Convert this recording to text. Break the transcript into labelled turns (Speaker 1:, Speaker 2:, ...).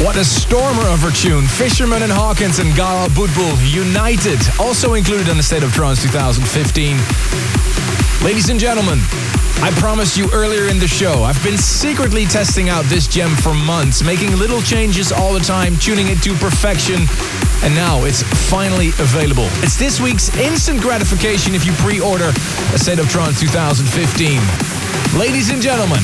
Speaker 1: What a stormer of a tune. Fisherman and Hawkins and Gara Budbul United, also included on the State of Trance 2015. Ladies and gentlemen, I promised you earlier in the show, I've been secretly testing out this gem for months, making little changes all the time, tuning it to perfection, and now it's finally available. It's this week's instant gratification if you pre-order a State of Trance 2015. Ladies and gentlemen,